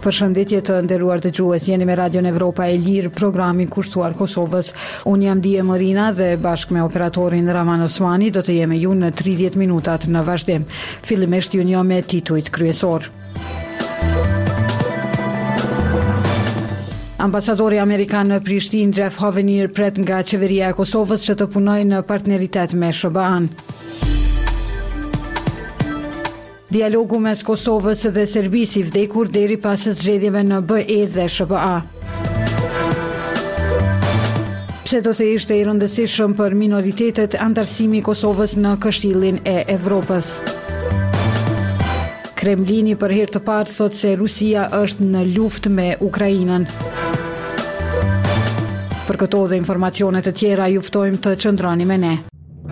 Përshëndetje të nderuar dëgjues, jeni me Radion Evropa e Lirë, programin kushtuar Kosovës. Unë jam Dije Morina dhe bashkë me operatorin Raman Osmani do të jemi ju në 30 minutat në vazhdim. Fillimisht ju njoh me titujt kryesor. Ambasadori Amerikan në Prishtinë Jeff Hovenier pret nga qeveria e Kosovës që të punojë në partneritet me SBA-n. Dialogu mes Kosovës dhe Serbisë i vdekur deri pas zgjedhjeve në BE dhe SBA. Pse do të ishte i rëndësishëm për minoritetet antarësimi i Kosovës në Këshillin e Evropës? Kremlini për herë të parë thotë se Rusia është në luftë me Ukrainën. Për këto dhe informacione të tjera ju ftojmë të qëndroni me ne.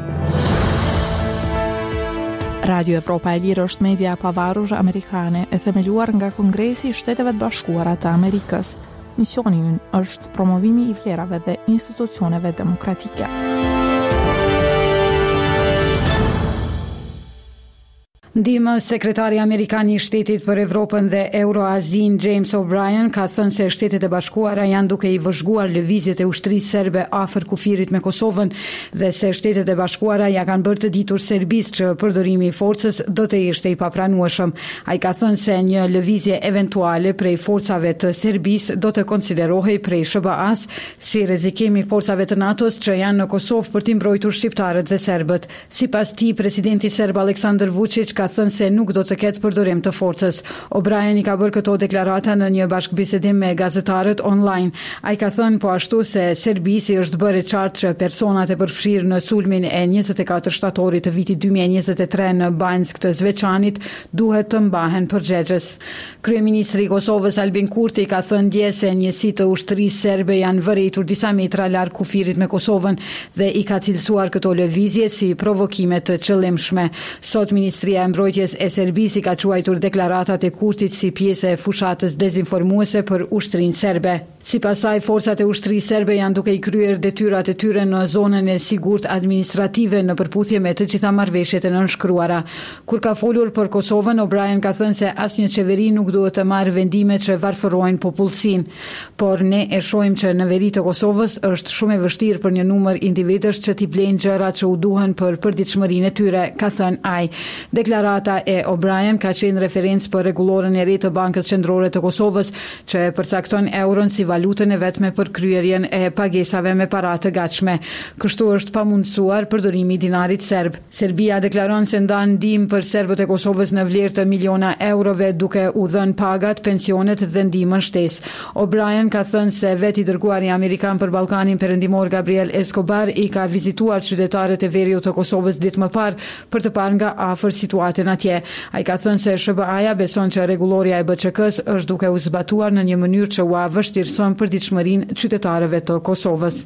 Radio Evropa e Lirë është media pavarur amerikane e themeluar nga Kongresi i Shteteve të Bashkuara të Amerikës. Misioni ynë është promovimi i vlerave dhe institucioneve demokratike. Ndihmës sekretari amerikan I Shtetit për Evropën dhe Euroazin James O'Brien ka thënë se Shtetet e Bashkuara janë duke I vëzhguar lëvizjet e ushtrisë serbe afër kufirit me Kosovën dhe se Shtetet e Bashkuara ja kanë bërë të ditur Serbisë që përdorimi I forcës do të ishte I papranueshëm. Ai ka thënë se një lëvizje eventuale prej forcave të Serbisë do të konsiderohej prej SBA-s si rrezikim I forcave të NATO-s që janë në Kosovë për t'i mbrojtur shqiptarët dhe serbët. Sipas tij, presidenti serb Aleksandar Vučić ka thënë se nuk do të ketë përdorim të forcës. O'Brien I ka bërë këto deklarata në një bashkëbisedim me gazetarët online. Ai ka thënë po ashtu se Serbisi është bërë qartë që personat e përfshirë në sulmin e 24 shtatorit të vitit 2023 në Banjsk të Zveçanit duhet të mbahen përgjegjës. Kryeministri I Kosovës Albin Kurti ka thënë dje se njësi të ushtrisë serbe janë vërejtur disa metra larg kufirit me Kosovën dhe I ka cilësuar këto lëvizje si provokime të qëllimshme. Sot Ministria e Mbrojtjes e Serbisë ka quajtur deklaratat e Kurtit si pjesë e fushatës dezinformuese për ushtrinë serbe. Sipas saj, forcat e ushtrisë serbe janë duke I kryer detyrat e tyre në zonën e sigurt administrative në përputhje me të gjitha marrëveshjet e nënshkruara. Kur ka folur për Kosovën, O'Brien ka thënë se asnjë qeveri nuk duhet të marrë vendime që varfërojnë popullsinë, por ne e shohim që në veri të Kosovës është shumë e vështirë për një numër individësh që t'i blejnë gjërat që u duhen për përditshmërinë e tyre, ka thënë ai. Deklarata e O'Brien ka qenë referencë për rregullorën e re të Bankës Qendrore të Kosovës që përcakton euron si valutën e vetme për kryerjen e pagesave me para të gatshme. Kështu është pamundsuar përdorimi I dinarit serb. Serbia deklaron se ndan ndihmë për serbët e Kosovës në vlerë të miliona eurove duke u dhënë pagat, pensionet dhe ndihmën shtesë. O'Brien ka thënë se veti dërguari amerikan për Ballkanin Perëndimor Gabriel Escobar I ka vizituar qytetarët e veriut të Kosovës ditë më parë për të parë nga afër situatën atje. Ai ka thënë se SBA-ja beson që rregulloria e BÇK-s është duke u zbatuar në një mënyrë që ua vështirëson përditshmërinë qytetarëve të Kosovës.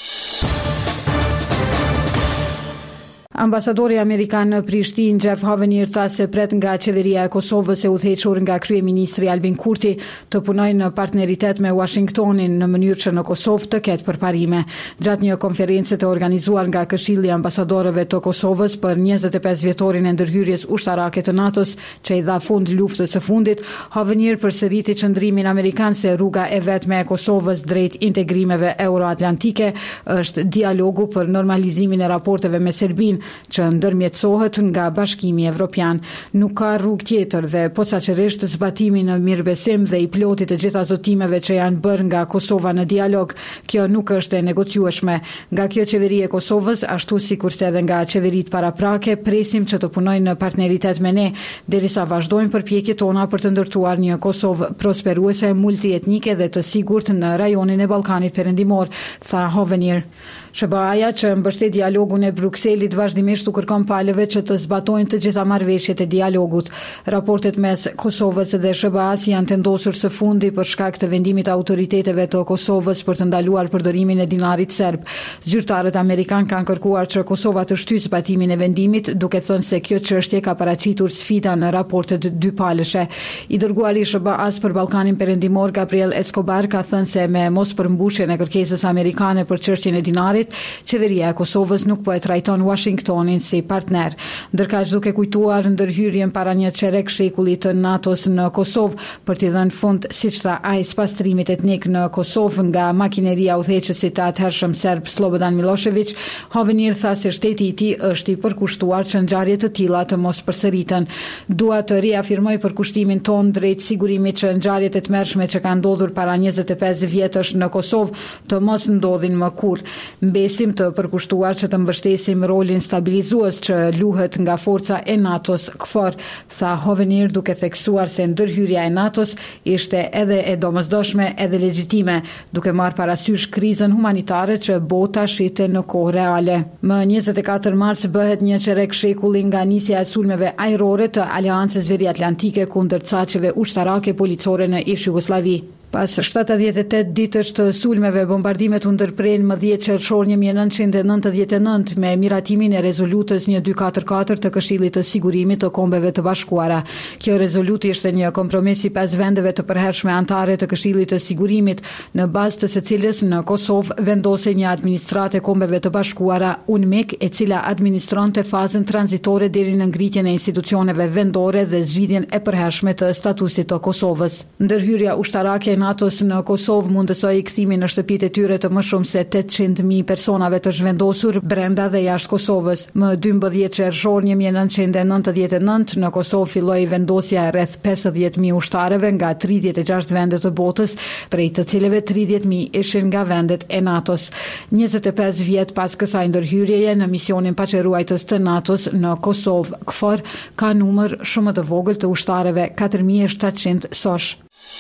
Ambasadori Amerikan në Prishtinë Jeff Hovenier tha se pret nga qeveria e Kosovës e udhëhequr nga kryeministri Albin Kurti të punojë në partneritet me Washingtonin në mënyrë që në Kosovë të ketë përparime. Gjatë një konferencë të organizuar nga Këshilli I Ambasadorëve të Kosovës për 25 vjetorin e ndërhyrjes ushtarake të NATO-s që I dha fund luftës së fundit, Hovenier përsëriti qëndrimin amerikan se rruga e vetme e Kosovës drejt integrimeve euroatlantike është dialogu për normalizimin e raporteve me Serbinë që ndërmjetësohet nga Bashkimi Evropian. Nuk ka rrugë tjetër dhe posaçërisht zbatimi në mirëbesim dhe I plotit të gjitha zotimeve që janë bërë nga Kosova në dialog, kjo nuk është e negociueshme. Nga kjo qeveri e Kosovës, ashtu sikurse edhe nga qeveritë paraprake, presim që të punojnë në partneritet me ne, derisa vazhdojmë përpjekjet tona për të ndërtuar një Kosovë prosperuese, multietnike dhe të sigurt në rajonin e Ballkanit Perëndimor, tha Hovenier. SBA-ja që mbështet dialogun e Brukselit vazhdimisht u kërkon palëve që të zbatojnë të gjitha marrëveshjet e dialogut. Raportet mes Kosovës dhe SBA-s janë vendosur së fundi për shkak të vendimit të autoriteteve të Kosovës për të ndaluar përdorimin e dinarit serb. Zyrtarët amerikan kanë kërkuar që Kosova të shtyjë zbatimin e vendimit, duke thënë se kjo çështje ka paraqitur sfida në raportet dypalëshe. I dërguari I SBA-s për Ballkanin Perëndimor Gabriel Escobar ka thënë se me mos përmbushjen e kërkesës amerikane për çështjen e dinarit Februarit, qeveria e Kosovës nuk po e trajton Washingtonin si partner. Ndërkaq duke kujtuar ndërhyrjen para një çerek shekulli të NATO-s në Kosovë për t'i dhënë fund, siç tha ai, pastrimit etnik në Kosovë nga makineria udhëheqësit të atëhershëm serb Slobodan Milošević, Hovhanir tha se shteti i tij është i përkushtuar që ngjarje të tilla të mos përsëriten. Dua të riafirmoj përkushtimin ton drejt sigurimit që ngjarjet e tmerrshme që kanë ndodhur para 25 vjetësh në Kosovë të mos ndodhin më kurrë. Mbesim të përkushtuar që të mbështesim rolin stabilizues që luhet nga forca e NATO-s KFOR, tha Hovhanir, duke theksuar se ndërhyrja e NATO-s ishte edhe e domosdoshme edhe legjitime, duke marrë parasysh krizën humanitare që bota shite në kohë reale. Më 24 mars bëhet një çerek shekulli nga nisja e sulmeve ajrore të Aleancës Veriatlantike kundër çaqeve ushtarake policore në ish Jugosllavi. Pas 78 ditësh të sulmeve, bombardimet u ndërprenë më 10 qershor 1999 me miratimin e rezolutës 1244 të Këshillit të Sigurimit të Kombeve të Bashkuara. Kjo rezolutë ishte një kompromis i 5 vendeve të përhershme anëtare të Këshillit të Sigurimit, në bazë të së cilës në Kosovë vendosej një administratë e Kombeve të Bashkuara, UNMIK, e cila administronte fazën tranzitore deri në ngritjen e institucioneve vendore dhe zgjidhjen e përhershme të statusit të Kosovës. Ndërhyrja ushtarake NATO-s në Kosovë mundësoi kthimin në shtëpitë e tyre të më shumë se 800.000 personave të zhvendosur brenda dhe jashtë Kosovës. Më 12 qershor 1999 në Kosovë filloi vendosja e rreth 50.000 ushtarëve nga 36 vende të botës, prej të cilëve 30.000 ishin nga vendet e NATO-s. 25 vjet pas kësaj ndërhyrjeje në misionin paqëruajtës të NATO-s në Kosovë, KFOR ka numër shumë të vogël të ushtarëve, 4700 sosh.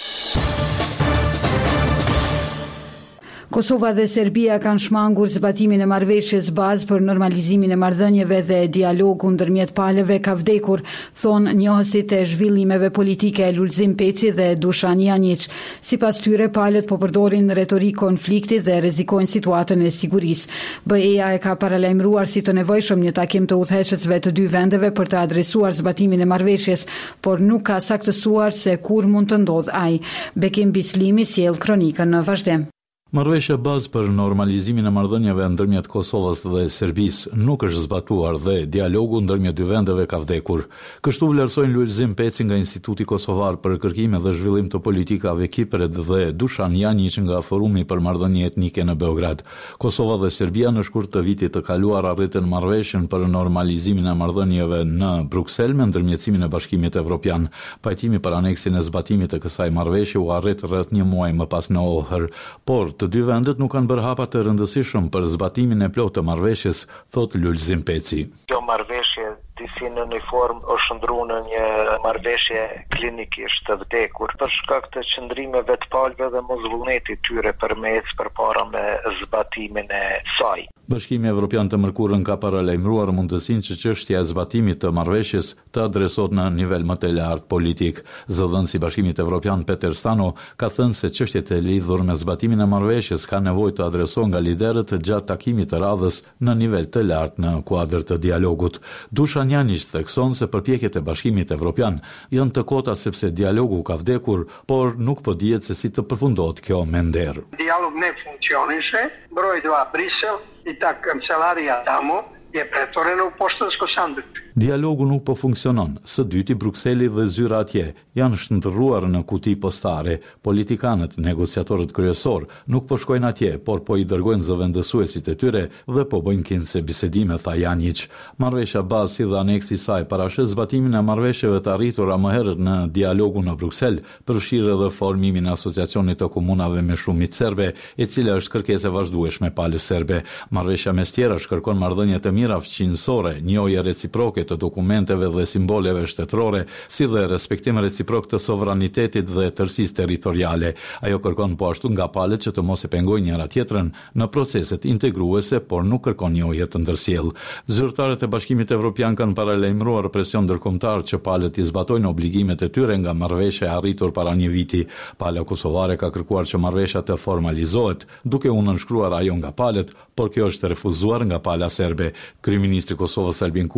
Kosova dhe Serbia kanë shmangur zbatimin e marrëveshjes bazë për normalizimin e marrëdhënieve dhe dialogu ndërmjet palëve ka vdekur, thonë njohësit e zhvillimeve politike Lulzim Peci dhe Dušan Janjić. Sipas tyre, palët po përdorin retorik konflikti dhe rrezikojnë situatën e sigurisë. BE-ja e ka paralajmëruar si të nevojshëm një takim të udhëheqësve të dy vendeve për të adresuar zbatimin e marrëveshjes, por nuk ka saktësuar se kur mund të ndodhë ai. Bekim Bislimi sjell kronikën në vazhdim. Marrëveshja bazë për normalizimin e marrëdhënieve ndërmjet Kosovës dhe Serbisë nuk është zbatuar dhe dialogu ndërmjet dy vendeve ka vdekur. Kështu vlerësojnë Lulzim Peci nga Instituti Kosovar për kërkime dhe zhvillim të politikave Kipret dhe Dušan Janjić nga Forumi për marrëdhënie etnike në Beograd. Kosova dhe Serbia në shkurt të vitit të kaluar arritën marrëveshjen për normalizimin e marrëdhënieve në Bruksel me ndërmjetësimin e Bashkimit Evropian. Pajtimi për aneksin e zbatimit të kësaj marrëveshje u arrit rreth një muaj më pas në Ohër, por të dy vendet nuk kanë bërë hapa të rëndësishëm për zbatimin e plotë të marrëveshjes, thot Lulzim Peci. Kjo marrëveshje disi në një formë është ndruar në një marrëveshje klinikisht të vdekur për shkak të qëndrimeve të palëve dhe mosvullnetit tyre përpara me zbatimin e saj. Bashkimi Evropian të Mërkurën ka paralajmëruar mundësinë që çështja e zbatimit të marrëveshjes të adresohet në nivel më të lartë politik. Zëdhënësi i Bashkimit Evropian Peter Stano ka thënë se çështjet e lidhur me zbatimin e marrëveshjes ka nevojë të adresohen nga liderët gjatë takimit të radhës në nivel të lartë në kuadër të dialogut. Dušan Janjić thekson se përpjekjet e Bashkimit Evropian janë të kota sepse dialogu ka vdekur, por nuk po dihet se si të përfundohet kjo me nder. Dialog ne funkcionisce, broj 2 Brisel i ta kancelaria tamo je pretvorena u poštansko sanduče. Dialogu nuk po funksionon. Së dyti, Brukseli dhe zyra atje janë shndërruar në kuti postare. Politikanët, negociatorët kryesor, nuk po shkojnë atje, por po i dërgojnë zëvendësuesit e tyre dhe po bëjnë kinse bisedime, tha Janjić. Marrëveshja bazë si dhe aneksi i saj parashet zbatimin e marrëveshjeve të arritura më herët në dialogu në Bruksel, përfshirë edhe formimin e asociacionit të komunave me shumicë serbe, e cila është kërkesë e vazhdueshme palës serbe. Marrëveshja mes tjerash kërkon marrëdhënie të mira fqinjësore, njohje reciproke të dokumenteve dhe simboleve shtetërore, si dhe respektim reciprok të sovranitetit dhe tërësisë territoriale. Ajo kërkon po ashtu nga palët që të mos e pengojnë njëra tjetrën në proceset integruese, por nuk kërkon njohje të ndërsjellë. Zyrtarët e Bashkimit Evropian kanë paralajmëruar presion ndërkombëtar që palët i zbatojnë obligimet e tyre nga marrëveshja e arritur para një viti. Pala kosovare ka kërkuar që marrëveshja të formalizohet, duke u nënshkruar ajo nga palët, por kjo është refuzuar nga pala serbe. Kryeministri i Kosovës Albin Kurti ka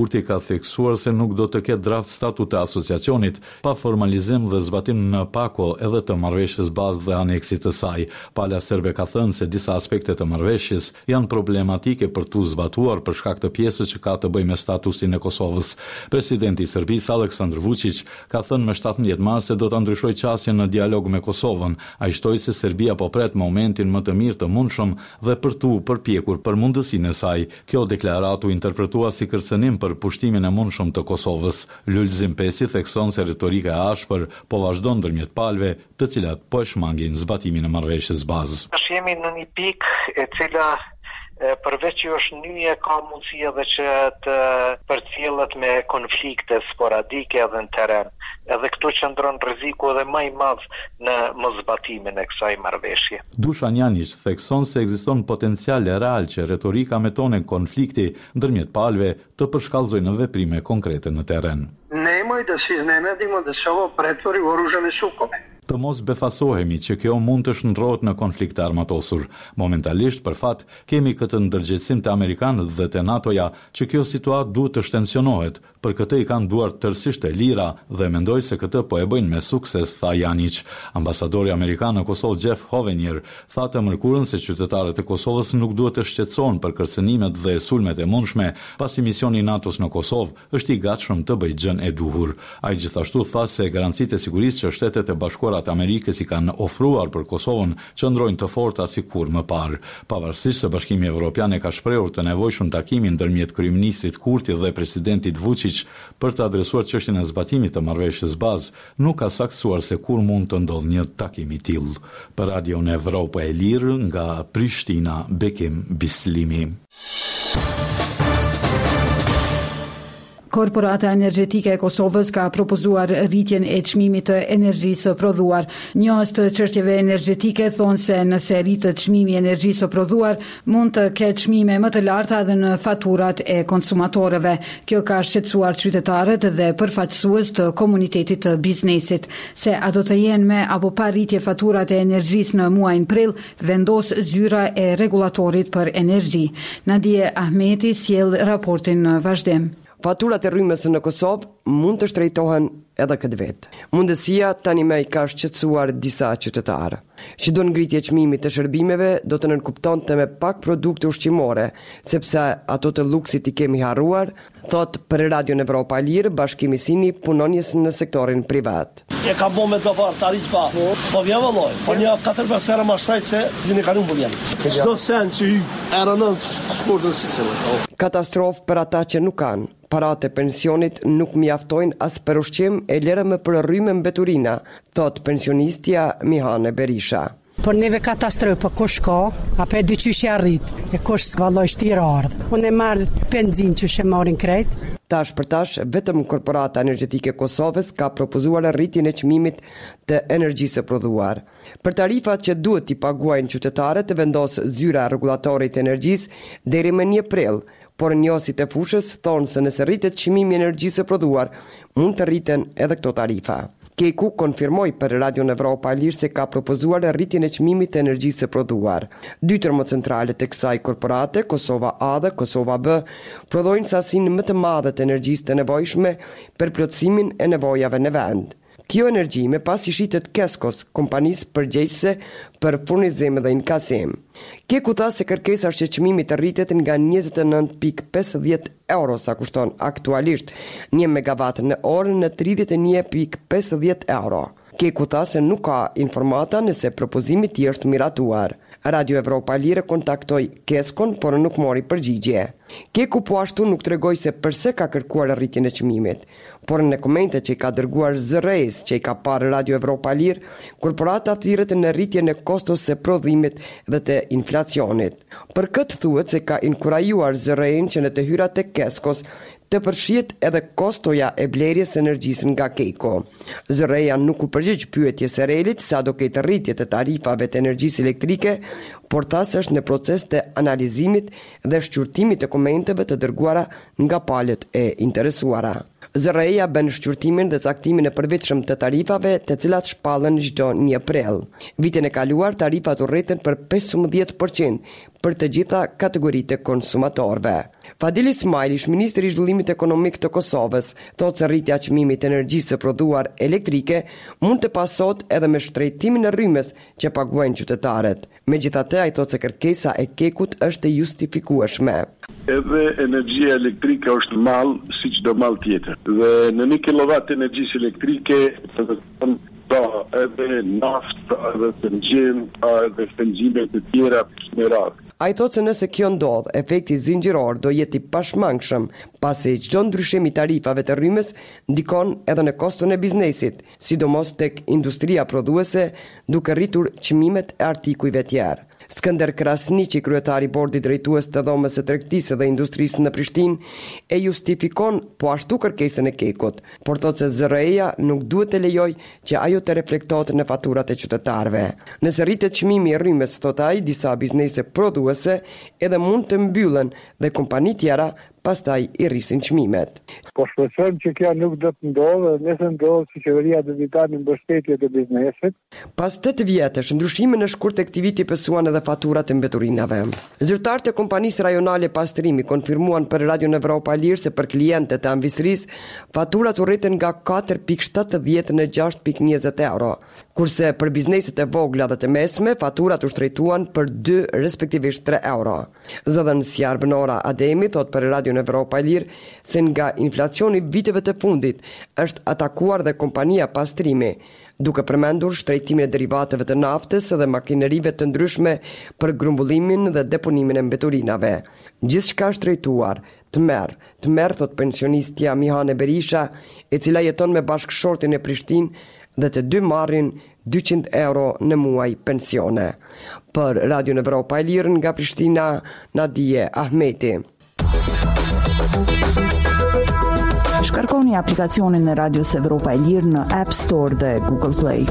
theksuar se nuk do të ketë draft statut të asociacionit pa formalizim dhe zbatim në pako edhe të marrëveshjes bazë dhe aneksit të saj. Pala serbe ka thënë se disa aspekte të marrëveshjes janë problematike për tu zbatuar për shkak të pjesës që ka të bëjë me statusin e Kosovës. Presidenti i Serbisë Aleksandar Vučić ka thënë me 17 mars se do ta ndryshojë qasjen në dialog me Kosovën. Ai shtoi se Serbia po pret momentin më të mirë të mundshëm dhe për tu përpjekur për mundësinë e saj. Kjo deklaratu interpretua si kërcënim për pushtimin e mundshëm të Kosovës. Lulzim Pesi thekson se retorika e ashpër po vazhdon ndërmjet palëve, të cilat po e shmangin zbatimin e marrëveshjes bazë. Jemi në një pikë e cila përveç që është nyje, ka mundësi edhe që të përcjellet me konflikte sporadike edhe në teren. Edhe këtu qëndron rreziku edhe më i madh në mosbatimin e kësaj marrëveshje. Dušan Janić thekson se ekziston potencial real që retorika me tonë konflikti ndërmjet palëve të përshkallëzojë në veprime konkrete në teren. Nemoj da se iznenadimo da se ovo pretvori u oružane sukobe. Të mos befasohemi që kjo mund të shndrohet në konflikt të armatosur. Momentalisht, për fat, kemi këtë ndërgjegjësim të amerikanët dhe të NATO-ja që kjo situatë duhet të shtensionohet. Për këtë i kanë duart tërësisht e lira dhe mendoj se këtë po e bëjnë me sukses, tha Janić. Ambasadori amerikan në Kosovë Jeff Hovenier tha të mërkurën se qytetarët e Kosovës nuk duhet të shqetësohen për kërcënimet dhe sulmet e mundshme, pasi misioni i NATO-s në Kosovë është i gatshëm të bëjë gjën e duhur. Ai gjithashtu tha se garancitë e sigurisë që Shtetet e Bashkuara të Amerikës i kanë ofruar për Kosovën qëndrojnë të forta si kur më parë. Pavarësisht se Bashkimi Evropian e ka shprehur të nevojshëm takimin ndërmjet kryeministrit Kurti dhe presidentit Vučić për të adresuar çështjen e zbatimit të marrëveshjes bazë, nuk ka saktuar se kur mund të ndodhë një takim i tillë. Për Radion Evropa e Lirë nga Prishtina, Bekim Bislimi. Korporata energjetike e Kosovës ka propozuar rritjen e çmimit të energjisë prodhuar. Njohës të çështjeve energjetike thonë se nëse rritet çmimi i energjisë prodhuar, mund të ketë çmime më të larta edhe në faturat e konsumatorëve. Kjo ka shqetësuar qytetarët dhe përfaqësues të komunitetit të biznesit. Se a do të jenë me apo pa rritje faturat e energjisë në muajin prill, vendos zyra e rregullatorit për energji. Nadije Ahmeti sjell raportin në vazhdim. Faturat e rrymës në Kosovë mund të shtrejtohen edhe këtë vetë. Mundësia tani më i ka shqetësuar disa qytetarë. Që do ngritje çmimit të shërbimeve do të nënkuptonte me pak produkte ushqimore, sepse ato të luksit i kemi harruar, thot për Radion Evropa e Lirë Bashkimi Sini punonjës në sektorin privat. E ka bo me të parë tariq pa, po vjen vëlloj, po një 4-5 herë më shtajt se vini kalun po vjen. Çdo sen që i rënën shkurtën si cëllë. Katastrofë për ata që nuk kanë. Paratë e pensionit nuk mjaftojnë as për ushqim e lere me për rrymë mbeturina, thot pensionistja Mihane Berisha. Por neve katastrofë, po kush ka, apo e dyqysh e arrit, e kush valloj shtirë ardhë. Unë e marrë benzin që shë marin krejt. Tash për tash, vetëm Korporata Energjetike e Kosovës ka propozuar rritjen e çmimit të energjisë prodhuar. Për tarifat që duhet i paguajnë qytetarët të vendos zyra rregullatorit të energjisë deri më 1 prill, por njohësit e fushës thonë se nëse rritet çmimi i energjisë prodhuar, mund të rriten edhe këto tarifa. Keku konfirmoi për Radion Evropa e Lirë se ka propozuar rritjen e çmimit të energjisë prodhuar. 2 termocentrale të kësaj korporate, Kosova A dhe Kosova B, prodhojnë sasinë më të madhe të energjisë të nevojshme për plotësimin e nevojave në vend. Kjo energji me pas i shitet Keskos, kompanisë përgjegjëse për furnizim dhe inkasim. Keku tha se kërkesa shqetësimit të rritet nga 29.50 euro sa kushton aktualisht 1 megawatt në orë në 31.50 euro. Keku tha se nuk ka informata nëse propozimi i tij është miratuar. Radio Evropa e Lirë kontaktoi Keskon, por nuk mori përgjigje. Keku po ashtu nuk tregoi se pse ka kërkuar rritjen e çmimit, por në komente që i ka dërguar zërrejës që i ka parë Radio Evropa e Lirë, korporata thirret në rritjen e kostos së prodhimit dhe të inflacionit. Për këtë thuhet se ka inkurajuar zërrejën që në të hyrat të Keskos të përfshihet edhe kostoja e blerjes së energjisë nga Keko. Zërreja nuk u përgjigj pyetjes së Relit sa do ketë rritje të tarifave të energjisë elektrike, por tha se është në proces të analizimit dhe shqyrtimit të komenteve të dërguara nga palët e interesuara. Zërreja bën shqyrtimin dhe caktimin e përvetshëm të tarifave, të cilat shpallen çdo 1 prill. Vitin e kaluar tarifat u rritën për 15% për të gjitha kategoritë e konsumatorëve. Fadil Ismail, ish-ministri i zhvillimit ekonomik të Kosovës, thotë se rritja e çmimit të energjisë së prodhuar elektrike mund të pasot edhe me shtrejtimin e rrymës që paguajnë qytetarët. Megjithatë, ai thotë se kërkesa e kekut është e justifikueshme. Edhe energjia elektrike është mall si çdo mall tjetër. Dhe në 1 kilowatt energjisë elektrike edhe naftë, edhe benzin, edhe shpenzime të tjera me radhë. Ai thotë se nëse kjo ndodh, efekti zinxhiror do jetë i pashmangshëm, pasi çdo ndryshim i tarifave të rrymës ndikon edhe në koston e biznesit, sidomos tek industria prodhuese, duke rritur çmimet e artikujve tjerë. Skënder Krasniqi, kryetari i bordit drejtues të dhomës së tregtisë dhe industrisë në Prishtinë, e justifikon po ashtu kërkesën e kekut, por thotë se ZRE-ja nuk duhet të lejojë që ajo të reflektohet në faturat e qytetarëve. Nëse rritet çmimi i rrymës, thotë ai, disa biznese prodhuese edhe mund të mbyllen dhe kompani tjera pastaj i rrisin çmimet. Po shpresojmë që kjo nuk do të ndodhë, nëse ndodh si qeveria do të tani mbështetje të biznesit. Pas 8 vjetësh, ndryshime në shkurt tek viti pësuan edhe faturat e mbeturinave. Zyrtarët e kompanisë rajonale pastrimi konfirmuan për Radio Evropa e Lirë se për klientët e anvisërisë faturat u rriten nga 4.70 në 6.20 euro, kurse për bizneset e vogla dhe të mesme faturat u shtrejtuan për 2 respektivisht 3 euro. Zëdhën Sjarbenora Ademi thot për Radio në Evropa e Lirë se nga inflacioni viteve të fundit është atakuar dhe kompania pastrimi, duke përmendur shtrejtimin e derivateve të naftës dhe makinerive të ndryshme për grumbullimin dhe deponimin e mbeturinave. Gjithçka shtrejtuar, të merr thot pensionistja Mihane Berisha, e cila jeton me bashkëshortin e Prishtinë dhe të dy marrin 200 euro në muaj pensione. Për Radio në Evropa e Lirë nga Prishtina, Nadije Ahmeti. Shkarkoni aplikacionin e Radios Evropa e Lirë në App Store dhe Google Play.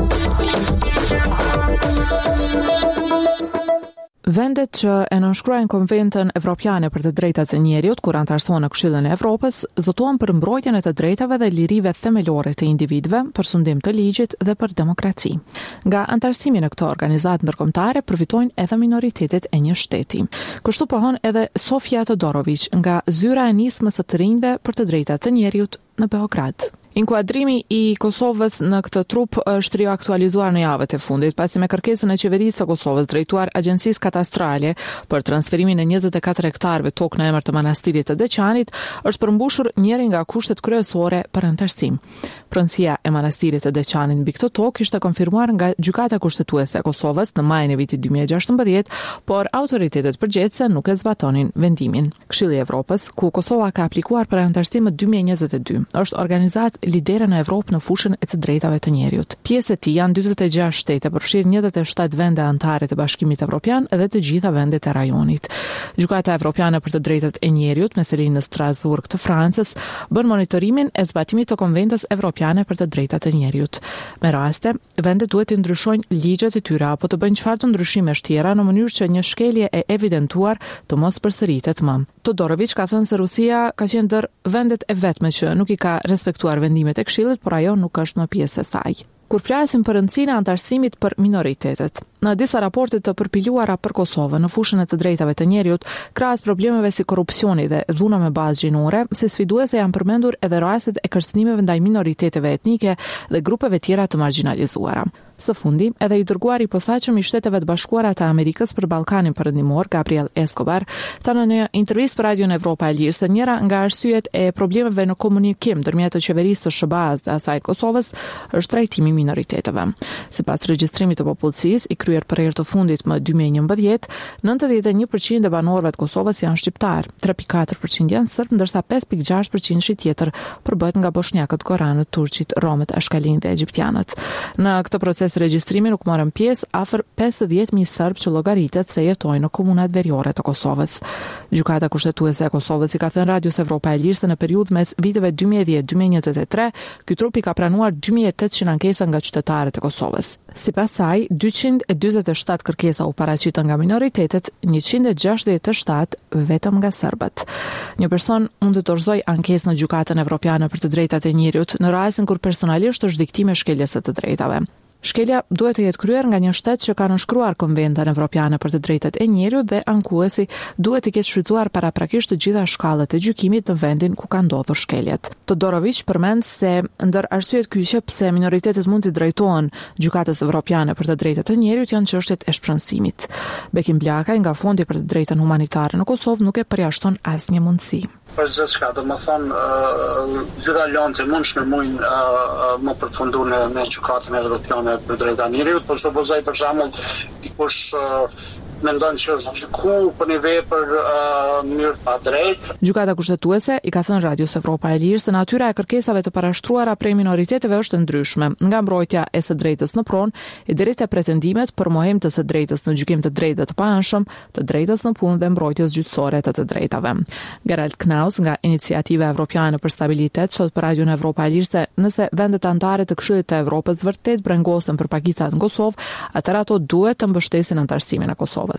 Vendet që e nënshkruajnë Konventën Evropiane për të drejtat e njerëzit kur antarësohen në Këshillin e Evropës, zotohen për mbrojtjen e të drejtave dhe lirive themelore të individëve, për sundim të ligjit dhe për demokraci. Nga antarësimi në këto organizatë ndërkombëtare përfitojnë edhe minoritetet e një shteti. Kështu pohon edhe Sofia Todorović nga Zyra e Nismës së të rinjve për të drejtat e njerëzit në Beograd. Inkuadrimi i Kosovës në këtë trup është riaktualizuar në javët e fundit, pasi me kërkesën e qeverisë së Kosovës drejtuar Agjencisë Katastrale për transferimin e 24 hektarëve tokë në emër të manastirit të Deçanit, është përmbushur njëri nga kushtet kryesore për antarësim. Pronësia e manastirit të Deçanit mbi këtë tokë ishte konfirmuar nga Gjykata Kushtetuese e Kosovës në majin e vitit 2016, por autoritetet përgjithëse nuk e zbatonin vendimin. Këshilli i Evropës, ku Kosova ka aplikuar për antarësim në 2022, është organizatë lidere në Evropë në fushën e të drejtave të njerëzit. Pjesë e tij janë 46 shtete, përfshirë 27 vende anëtare të Bashkimit Evropian dhe të gjitha vendet e rajonit. Gjykata Evropiane për të drejtat e njerëzit me sedinë në Strasburg të Francës bën monitorimin e zbatimit të Konventës Evropiane për të drejtat e njerëzit. Me raste, vendet duhet të ndryshojnë ligjet e tyre apo të bëjnë çfarë të ndryshimesh tjera në mënyrë që një shkelje e evidentuar të mos përsëritet më. Todorović ka thënë se Rusia ka qenë ndër vendet e vetme që nuk i ka respektuar vendimet e Këshillit, por ajo nuk është më pjesë e saj. Kur flasim për rëndësinë e antarësimit për minoritetet, në disa raporte të përpiluara për Kosovën në fushën e të drejtave të njerëzit, krahas problemeve si korrupsioni dhe dhuna me bazë gjinore, si sfiduese janë përmendur edhe rastet e kërcënimeve ndaj minoriteteve etnike dhe grupeve tjera të marginalizuara. Së fundi, edhe i dërguari i posaçëm i Shteteve të Bashkuara të Amerikës për Ballkanin Perëndimor, Gabriel Escobar, thanë në një intervistë për Radio Evropa e Lirë se njëra nga arsyet e problemeve në komunikim ndërmjet të qeverisë së SBA-s dhe asaj Kosovës është trajtimi minoriteteve. Sipas regjistrimit të popullsisë i kryer për herë të fundit më 2011, 91% e banorëve të Kosovës janë shqiptar, 3.4% janë serb, ndërsa 5.6% shi tjetër përbëhet nga bosnjakët, goranët, turqit, romët, ashkalin dhe egjiptianët. Në këtë proces regjistrimi nuk morën pjesë afër 50.000 serb që llogaritet se jetojnë në komunat veriore të Kosovës. Gjykata Kushtetuese e Kosovës i ka thënë Radios Evropa e Lirë se në periudhë mes viteve 2010-2023, ky trup i ka pranuar 2800 ankesa nga qytetarët e Kosovës. Sipas saj, 247 kërkesa u paraqitën nga minoritetet, 167 vetëm nga serbët. Një person mund të dorëzojë ankesë në Gjykatën Evropiane për të drejtat e njerëzit në rastin kur personalisht është viktime shkeljes së të drejtave. Shkelja duhet të jetë kryer nga një shtet që ka nënshkruar Konventin Evropian për të drejtat e njerëzit dhe ankuesi duhet të ketë shfrytzuar paraprakisht të gjitha shkallët e gjykimit në vendin ku ka ndodhur shkeljet. Todorović përmend se ndër arsyet kyçe pse minoritetet mund të drejtohen Gjykatës Evropiane për të drejtat e njerëzit janë çështjet e shpronësimit. Bekim Blakaj nga Fondi për të drejtën humanitare në Kosovë nuk e përjashton asnjë mundësi. Për gjithçka, domethënë gjitha lancet mundshme mujnë më përfundu në Gjykatën Evropiane për drejtat e njerëzit, por supozoj për shembull dikush mendon që është gjyku për një vepër mënyrë pa drejtë. Gjykata kushtetuese i ka thënë Radios Evropa e Lirë se natyra e kërkesave të parashtruara prej minoriteteve është ndryshme, nga mbrojtja e së drejtës në pronë e deri te pretendimet për mohim të së drejtës në gjykim të drejtë të paanshëm, të drejtës në punë dhe mbrojtjes gjyqësore të drejtave. Gerald Knaus nga Iniciativa Evropiane për Stabilitet thot për Radion Evropa e Lirë se nëse vendet anëtare të Këshillit të Evropës vërtet brengosen për pagicat në Kosovë, atëherë ato duhet të mbështesin anëtarësimin e Kosovës.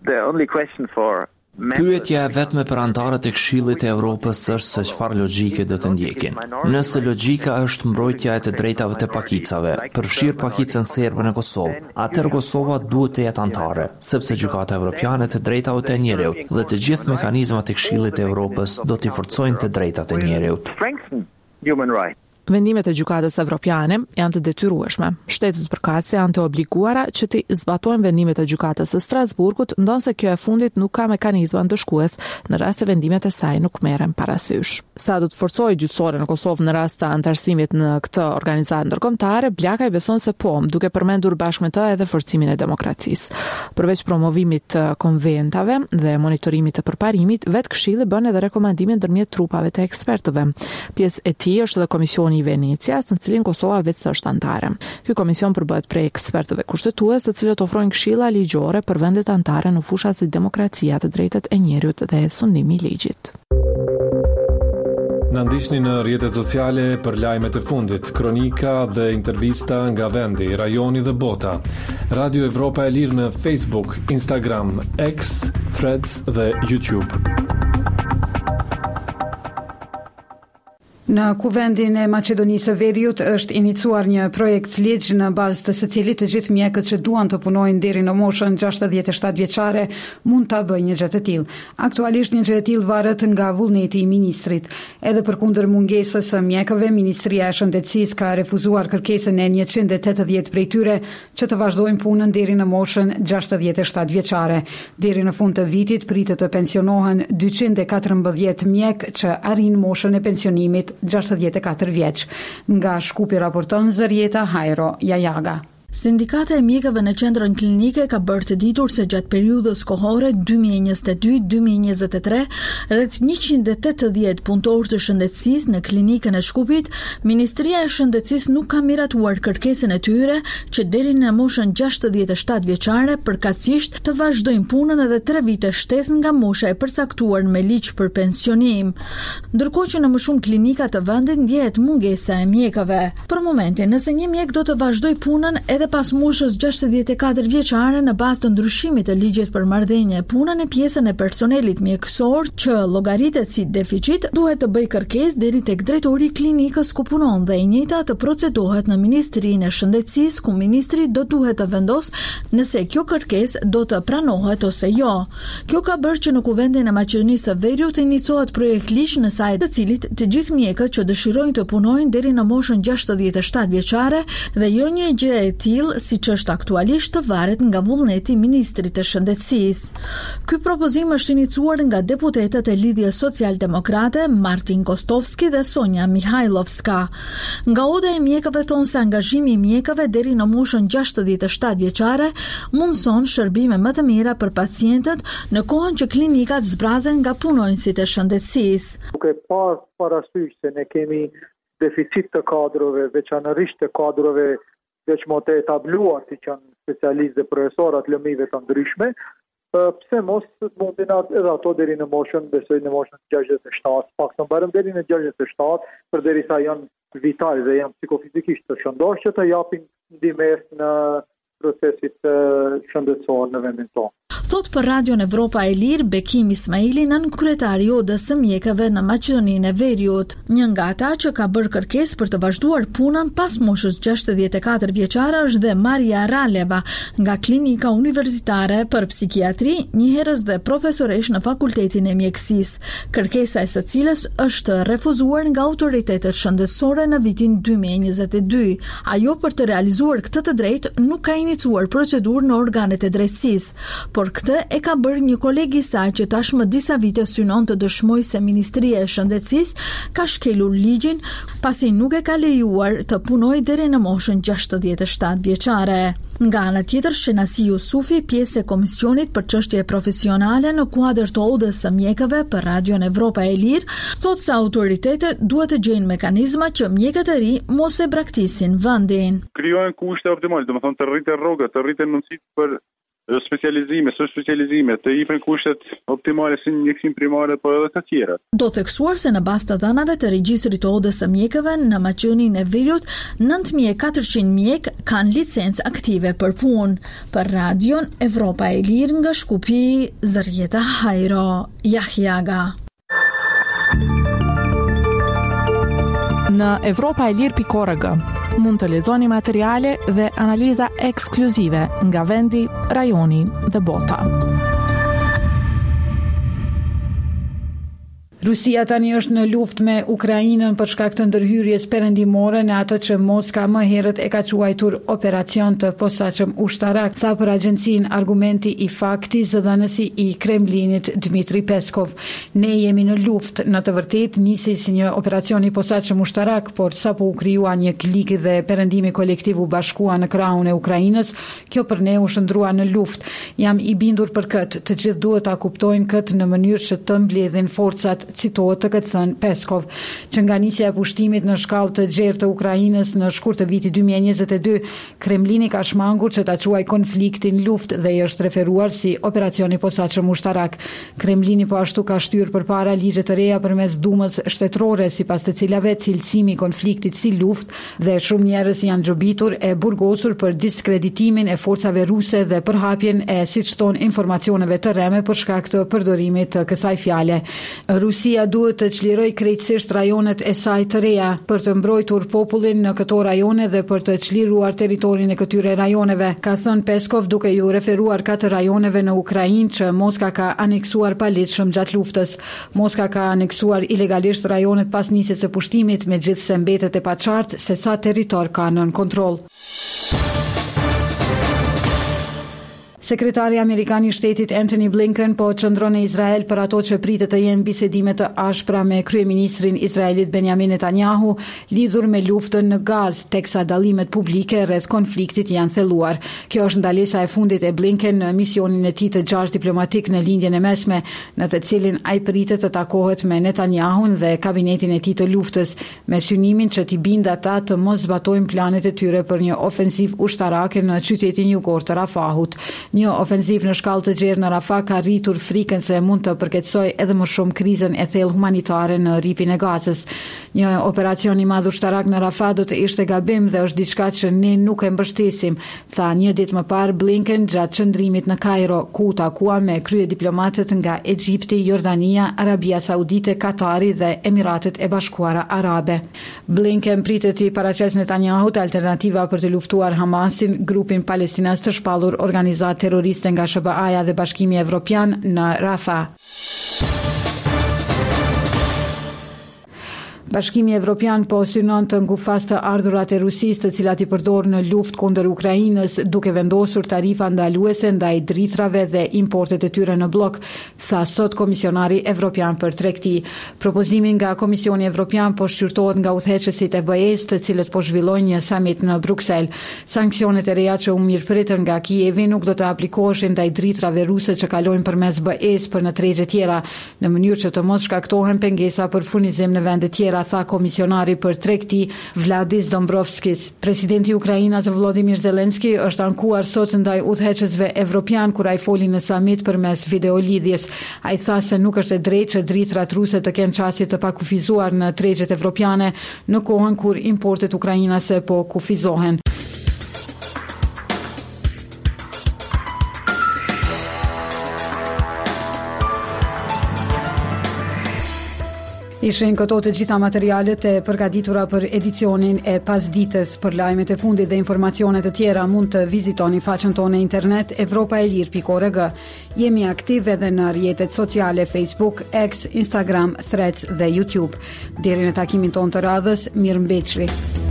Pyetja e vetme për anëtarët e Këshillit të Evropës është se çfarë logjike do të ndjekin. Nëse logjika është mbrojtja e të drejtave të pakicave, përfshir pakicën serbe në Kosovë, atëherë Kosova duhet të jetë anëtare, sepse Gjykata Evropiane të drejtave të njerëzit dhe të gjithë mekanizmat e Këshillit të Evropës do t'i forcojnë të drejtat e njerëzit. Vendimet e Gjykatës Evropiane janë të detyrueshme. Shtetet përkatëse janë të obliguara që të zbatojnë vendimet e Gjykatës së Strasburgut, ndonse kjo e fundit nuk ka mekanizma ndëshkues në rast se vendimet e saj nuk merren parasysh. Sa do të forcojë gjyqësore në Kosovë në rast të anëtarësimit në këtë organizatë ndërkombëtare, Blakaj beson se po, duke përmendur bashkë me të edhe forcimin e demokracisë. Përveç promovimit të konventave dhe monitorimit të përparimit, vetë Këshilli bën edhe rekomandime ndërmjet trupave të ekspertëve. Pjesë e tij është edhe Komisioni i Venecias, në cilin Kosova vetë është anëtare. Ky komision përbëhet prej ekspertëve kushtetues, të cilët ofrojnë këshilla ligjore për vendet anëtare në fusha si demokracia, të drejtat e njerëzit dhe sundimi i ligjit. Na ndiqni në rrjetet sociale për lajmet e fundit, kronika dhe intervista nga vendi, rajoni dhe bota. Radio Evropa e Lirë në Facebook, Instagram, X, Threads dhe YouTube. Në kuvendin e Maqedonisë së Veriut është iniciuar një projekt ligj në bazë të së cilit të gjithë mjekët që duan të punojnë deri në moshën 67 vjeçare mund ta bëjnë një gjë të tillë. Aktualisht një gjë e tillë varet nga vullneti i ministrit. Edhe përkundër mungesës së mjekëve, Ministria e Shëndetësisë ka refuzuar kërkesën e 180 prej tyre që të vazhdojnë punën deri në moshën 67 vjeçare. Deri në fund të vitit pritet të pensionohen 214 mjek që arrin moshën e pensionimit 64 vjeç. Nga Shkupi raporton Zërieta Hajro Jajaga. Sindikata e mjekëve në qendrën klinike ka bërë të ditur se gjatë periudhës kohore 2022-2023, rreth 180 punëtorë të shëndetësisë në klinikën e Shkupit, Ministria e Shëndetësisë nuk ka miratuar kërkesën e tyre që deri në moshën 67 vjeçare përkatësisht të vazhdojnë punën edhe 3 vite shtesë nga mosha e përcaktuar me ligj për pensionim. Ndërkohë që në më shumë klinika të vendit ndjehet mungesa e mjekëve. Për momentin, nëse një mjek do të vazhdoj punën edhe pas moshës 64 vjeçare në bazë të ndryshimit të ligjit për marrëdhënie, punën e pjesën e personelit mjekësor që llogaritet si deficit duhet të bëj kërkesë deri tek drejtori i klinikës ku punon dhe e njëjta të procedohet në Ministrinë e Shëndetësisë ku ministri do duhet të vendosë nëse kjo kërkesë do të pranohet ose jo. Kjo ka bërë që në kuvendin e Maqedonisë së Veriut të iniciohet projekt ligj në saj të cilit të gjithë mjekët që dëshirojnë të punojnë deri në moshën 67 vjeçare dhe jo një gjë e siç është aktualisht të varet nga vullneti i Ministrit të Shëndetësisë. Ky propozim është iniciuar nga deputetët e Lidhjes Social-Demokrate Martin Kostovski dhe Sonja Mihajlovska. Nga oda e mjekëve thonë se angazhimi i mjekëve deri në moshën 67 vjeçare mundson shërbime më të mira për pacientët në kohën që klinikat zbrazen nga punonjësit e shëndetësisë. Duke pas parasysh se ne kemi deficit të kadrove, veçanërisht të kadrove veç më të etabluar si që janë specialistë dhe profesorat lëmive të ndryshme, pse mos mundin edhe ato deri në moshën, besoj në moshën 67, pak të mbarëm deri në 67, për derisa janë vital dhe janë psikofizikisht të shëndosh që të japin ndihmë në procesit shëndetësor në vendin tonë. Thot për Radion Evropa e Lirë Bekim Ismaili, nën kryetari i Odës së mjekave në Maqedoninë e Veriut, një nga ata që ka bërë kërkesë për të vazhduar punën pas moshës 64 vjeçare është dhe Maria Raleva nga Klinika Universitare për Psikiatri, njëherës dhe profesoresh në Fakultetin e Mjekësisë, kërkesa e së cilës është refuzuar nga autoritetet shëndetësore në vitin 2022. Ajo për të realizuar këtë të drejtë nuk ka iniciuar procedurë në organet e drejtësisë, por këtë e ka bërë një kolegi i saj që tashmë disa vite synon të dëshmojë se Ministria e Shëndetësisë ka shkelur ligjin pasi nuk e ka lejuar të punojë deri në moshën 67 vjeçare. Nga ana tjetër, Shenasi Jusufi, pjesë e Komisionit për Çështje Profesionale në kuadër të Odës së Mjekëve për Radion Evropa e Lirë, thotë se autoritetet duhet të gjejnë mekanizma që mjekët e ri mos e braktisin vendin. Krijohen kushte optimale, domethënë të rriten rrogat, të rriten mundësitë për specializime, subspecializime, të jipen kushtet optimale si mjekësim primare, por edhe të tjera. Do theksuar se në bazë të dhënave të regjistrit të Odës së Mjekëve në Maqedoninë e Veriut, 9400 mjek kanë licencë aktive për punë. Për Radion Evropa e Lirë nga Shkupi, Zërjeta Hajro, Jahjaga. Në evropaelir.org mund të lexoni materiale dhe analiza ekskluzive nga vendi, rajoni dhe bota. Rusia tani është në luftë me Ukrainën për shkak të ndërhyrjes perëndimore në atë që Moska më herët e ka quajtur operacion të posaçëm ushtarak, tha për agjencinë Argumenti i Fakti zëdhënësi i Kremlinit Dmitri Peskov. Ne jemi në luftë, në të vërtetë nisi si një operacion i posaçëm ushtarak, por sapo u krijua një klik dhe perëndimi kolektiv u bashkua në krahun e Ukrainës, kjo për ne u shndrua në luftë. Jam i bindur për këtë, të gjithë duhet ta kuptojnë këtë në mënyrë që të mbledhin forcat, citohet të këtë thënë Peskov, që nga nisja e pushtimit në shkallë të gjerë të Ukrainës në shkurt të vitit 2022, Kremlini ka shmangur që ta quaj konfliktin luftë dhe i është referuar si operacioni posaçëm ushtarak. Kremlini po ashtu ka shtyr përpara ligje të reja përmes Dumës shtetërore, sipas të cilave cilësimi i konfliktit si luftë dhe shumë njerëz janë xhobitur e burgosur për diskreditimin e forcave ruse dhe përhapjen e, siç thon, informacioneve të rreme për shkak të përdorimit të kësaj fjale. Rusia duhet të çlirojë krejtësisht rajonet e saj të reja për të mbrojtur popullin në këto rajone dhe për të çliruar territorin e këtyre rajoneve, ka thënë Peskov duke ju referuar 4 rajoneve në Ukrainë që Moska ka aneksuar paligjshëm gjatë luftës. Moska ka aneksuar ilegalisht rajonet pas nisjes së pushtimit, megjithse mbetet e paqartë se sa territor ka nën kontroll. Sekretari Amerikan i Shtetit Antony Blinken po qëndron në Izrael për ato që pritet të jenë bisedime të ashpra me kryeministrin izraelit Benjamin Netanyahu lidhur me luftën në Gazë, teksa dallimet publike rreth konfliktit janë thelluar. Kjo është ndalesa e fundit e Blinken në misionin e tij të gjatë diplomatik në lindjen e mesme, në të cilin ai pritet të takohet me Netanyahun dhe kabinetin e tij të luftës, me synimin që t'i bindë ata të mos zbatojnë planet e tyre për një ofensiv ushtarake në qytetin jugor të Rafahut. Një ofensiv në shkallë të gjerë në Rafah ka rritur frikën se mund të përkeçojë edhe më shumë krizën e thellë humanitare në rripin e Gazës. Një operacion i madh ushtarak në Rafah do të ishte gabim dhe është diçka që ne nuk e mbështesim, tha një ditë më parë Blinken gjatë qëndrimit në Kairo, ku takua me kryediplomatët nga Egjipti, Jordania, Arabia Saudite, Katari dhe Emiratet e Bashkuara Arabe. Blinken pritet të paraqesë Netanyahut alternativa për të luftuar Hamasin, grupin palestinas të shpallur organizat terroriste nga SBA-ja dhe Bashkimi Evropian në Rafah. Bashkimi Evropian po synon të ngufas të ardhurat e Rusisë, të cilat i përdor në luftë kundër Ukrainës, duke vendosur tarifa ndaluese ndaj dritrave dhe importet e tyre në blok, tha sot Komisionari Evropian për Tregti. Propozimi nga Komisioni Evropian po shqyrtohet nga udhëheqësit e BE-s, të cilët po zhvillojnë një summit në Bruksel. Sanksionet e reja që u mirëpritën nga Kijevi nuk do të aplikoheshin ndaj dritrave ruse që kalojnë përmes BE-s për në tregje tjera, në mënyrë që të mos shkaktohen pengesa për furnizim në vende tjera, tha komisionari për Tregti Vladis Dombrovskis. Presidenti i Ukrainës Volodymyr Zelensky është ankuar sot ndaj udhëheqësve evropian kur ai foli në summit përmes videolidhjes. Ai tha se nuk është e drejtë që dritrat ruse të kenë çësje të pakufizuar në tregjet evropiane në kohën kur importet ukrainase po kufizohen. Ishin këto të gjitha materialet e përgatitura për edicionin e pasdites. Për lajmet e fundit dhe informacione të tjera mund të vizitoni faqen tonë internet evropaelir.org. Jemi aktiv edhe në rrjetet sociale Facebook, X, Instagram, Threads dhe YouTube. Deri në takimin tonë të radhës, mirëmbëjtje.